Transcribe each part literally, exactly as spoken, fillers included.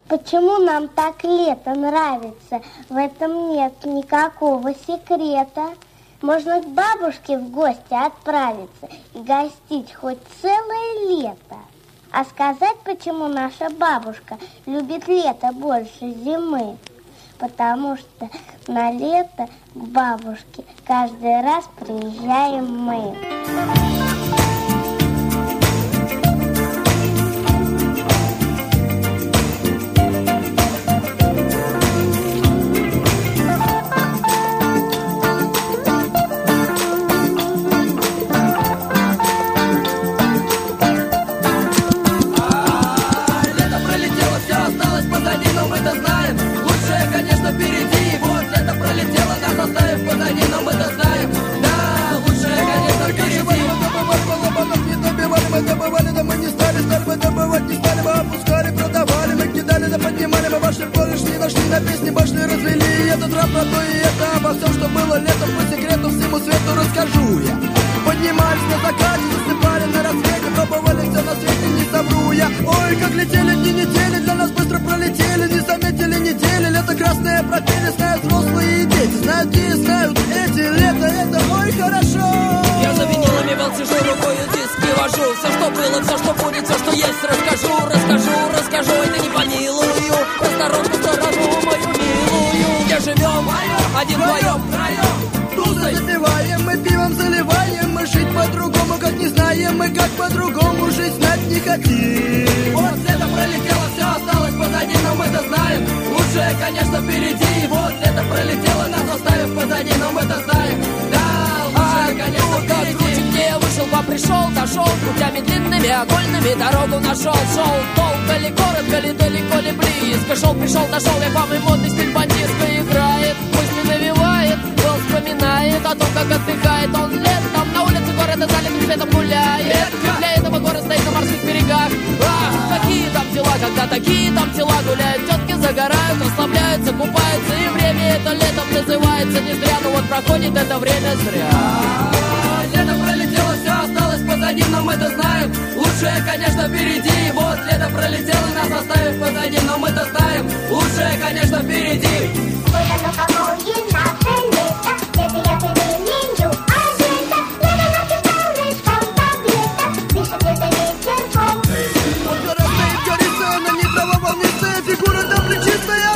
Почему нам так лето нравится? В этом нет никакого секрета. Можно к бабушке в гости отправиться и гостить хоть целое лето. А сказать, почему наша бабушка любит лето больше зимы? Потому что на лето к бабушке каждый раз приезжаем мы. На песни башни развели, этот рап про то и это. Обо всем, что было летом, по секрету всему свету расскажу я. Поднимались на закате, засыпали на рассвете, пробовали все на свете, не совру я. Ой, как летели дни недели, для нас быстро пролетели, не заметили недели. Лето красное пропели, знают взрослые и дети, знают и знают эти. Лето, это ой, хорошо. Я за винилами вел, сижу, рукою диски вожу. Все, что было, все, что будет, все, что есть, расскажу, расскажу, расскажу. Это не помилую, осторожно, сторону мою милую. Где живем? Один вдвоем, втроем. Тусой запиваем, мы пивом заливаем. Мы жить по-другому, как не знаем. Мы как по-другому жить знать не хотим. Вот лето пролетело, все осталось позади, но мы-то знаем. Лучшее, конечно, впереди. Вот лето пролетело, нас оставив позади, но мы-то знаем. Да, лучшее, конечно, впереди. Где я вышел, пришел, дошел путями длинными, окольными, дорогу нашел. Шел долго ли, коротко ли, далеко ли, близко. Шел, пришел, дошел, я вам и модный стиль бандитска играет. Мысли навевает, он вспоминает о том, как отдыхает он летом. На улице города залитым светом гуляет. Для этого город стоит на морских берегах. Ах, какие там дела, когда такие там дела. Гуляют тетки, загорают, расслабляются, купаются. И время это летом называется не зря. Но вот проходит это время зря. Лето пролетело, все осталось позади, но мы-то знаем. Лучшее, конечно, впереди. Вот лето пролетело, нас оставив позади, но мы-то знаем. Лучшее, конечно, впереди. Вот оно какое наше лето, это я переменю одета. Лето наше солнышком, как лето, дышит лето ветерком. Вот красная горица, она не травоволнистая, фигура там плечистая.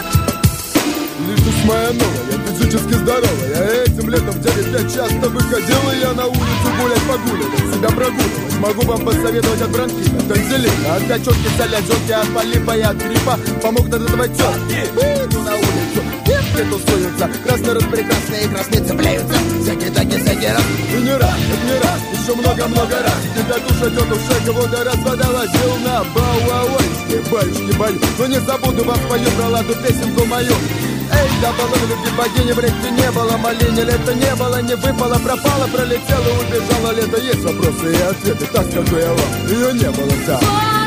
Лишь душа моя новая, физически здоровая. Этим летом в девять лет часто выходила я на улицу гулять, погуливать, себя прогуливать. Могу вам посоветовать от бронхита, танзелина, от качетки, солязетки, от полипа и от гриппа. Помогут от этого тетки. Выйду на улицу, девки тусуются, красные распрекрасные и красные цепляются. Всякие такие, всякие раз. И не раз, и не раз, еще много-много раз. Тебя душа, тетушка, кого-то раз водовозил на бауауэйске. Боюсь, не боюсь, но не забуду вам спою про ладу песенку мою. Эй, да половины любви богини в реке не было, малине лето не было, не выпало, пропало, пролетело, убежало лето. Есть вопросы и ответы, так скажу я вам, ее не было, да.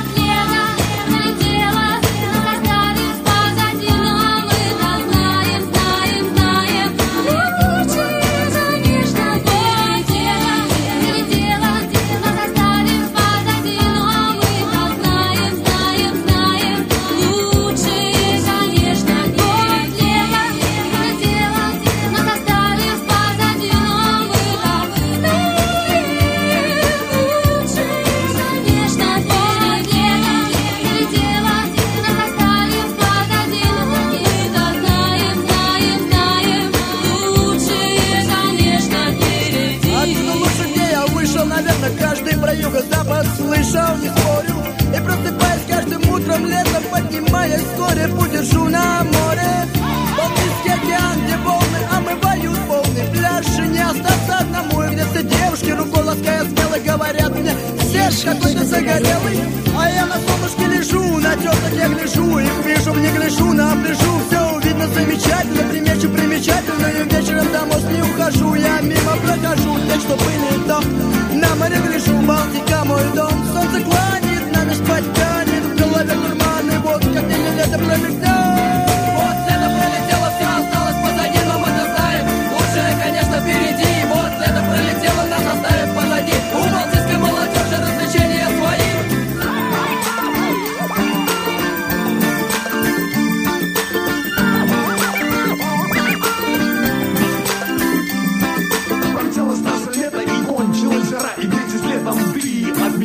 Каждый про юго-запад слышал, не спорю. И просыпаясь каждым утром летом, поднимаясь вскоре, удержу на море. Балтийский океан, где волны омывают волны. Пляж и не остаться одному. И где все девушки, рукой лаская смело, говорят мне: Серж, какой-то загорелый. А я на солнышке лежу, на теток я гляжу. Их вижу, не гляжу, на пляжу. Все видно замечательно, примечу примечательную. Вечером домой не ухожу, я мимо прохожу. Те, что были там, на море гляжу, Балтика мой дом. Солнце кланит, на ночь спать тянет. В голове дурманы, вот как день лето промелькнет. Вот лето пролетело, все осталось позади, но мы-то знаем. Лучшее, конечно, впереди. Вот лето пролетело, нас оставив позади. У балтийской молодежи развлечения свои.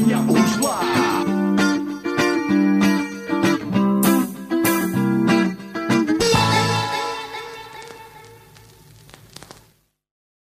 всем.